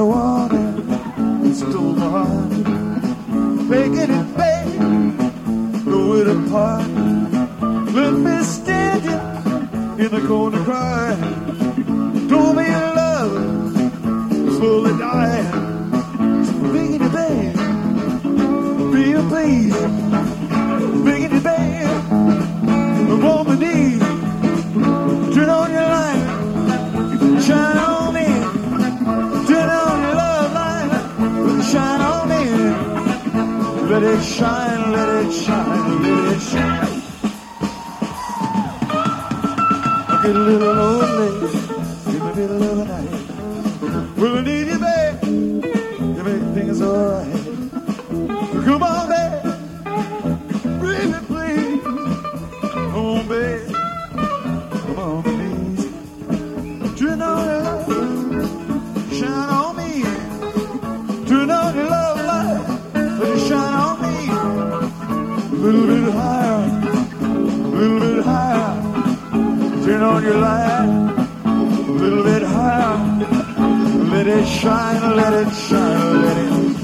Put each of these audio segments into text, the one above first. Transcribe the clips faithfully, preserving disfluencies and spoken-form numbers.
a warning, it stole my heart. Making it bad, throw it apart. Let me standing in the corner crying. Told me your love was slowly dying. So making it bad, feel please. Making it bad, I'm on my knees. Turn on your light, shine on me. Turn on your love light, shine on me. Let it shine, let it shine, let it shine. I get a little lonely, in the middle of the night. Well, I need you, babe, to make things alright. Come on, babe, breathe me, please. Come on, babe, come on, please. Turn on your love, shine on me. Turn on your love light, let it shine on me. A little bit higher, a little bit higher. Turn on your light, a little bit higher. Let it shine, let it shine, let it shine.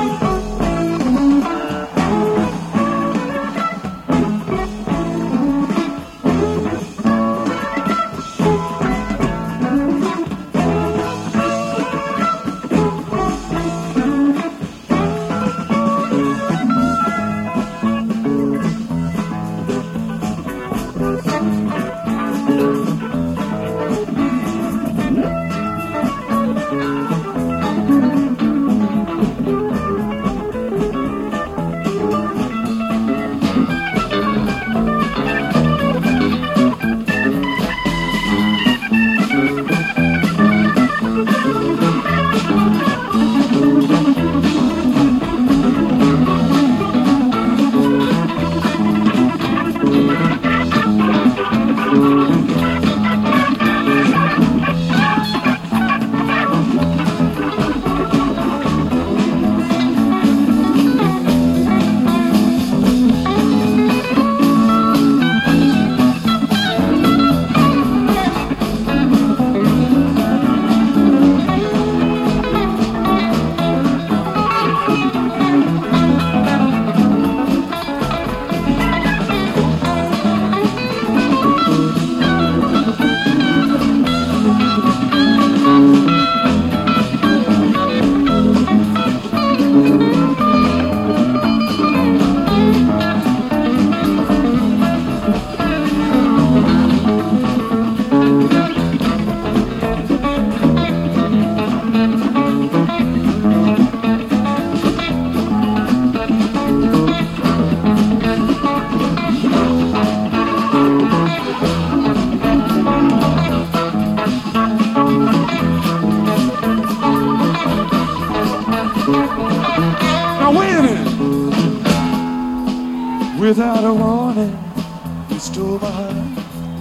Without a warning, you stole my heart,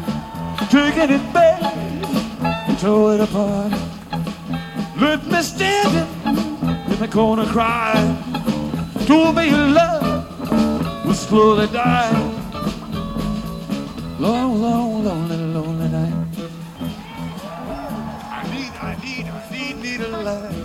taking it back, tore it apart. Left me standing in the corner crying. Told me your love was slowly dying. Long, long, lonely, lonely night. I need, I need, I need, need a light.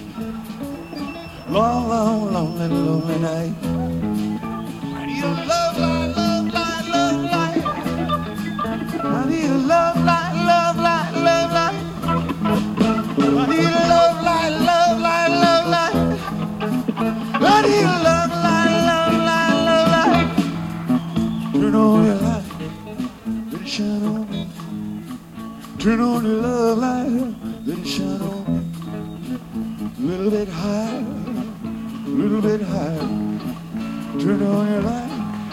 Long, long, lonely, lonely night. Love light, love light, love light. I need a love light, love light, love light. I need a love light, love light, love light. I need a love light, love light, love light. Turn on your light, let it shine on me. Turn on your love light, let it shine on me. A little bit higher, a little bit higher. Turn on your light.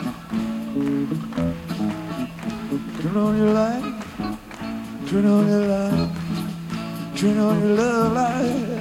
Turn on your light. Turn on your light. Turn on your love light.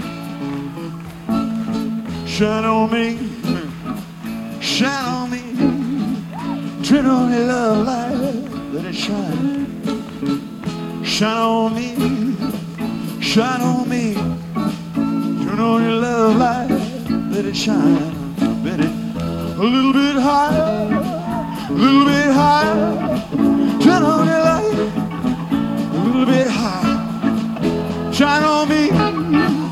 Shine on me. Shine on me. Turn on your love light. Let it shine. Shine on me. Shine on me. Turn on your love light. Let it shine. Let it a little bit higher, a little bit higher. Turn on your light, a little bit higher. Shine on me,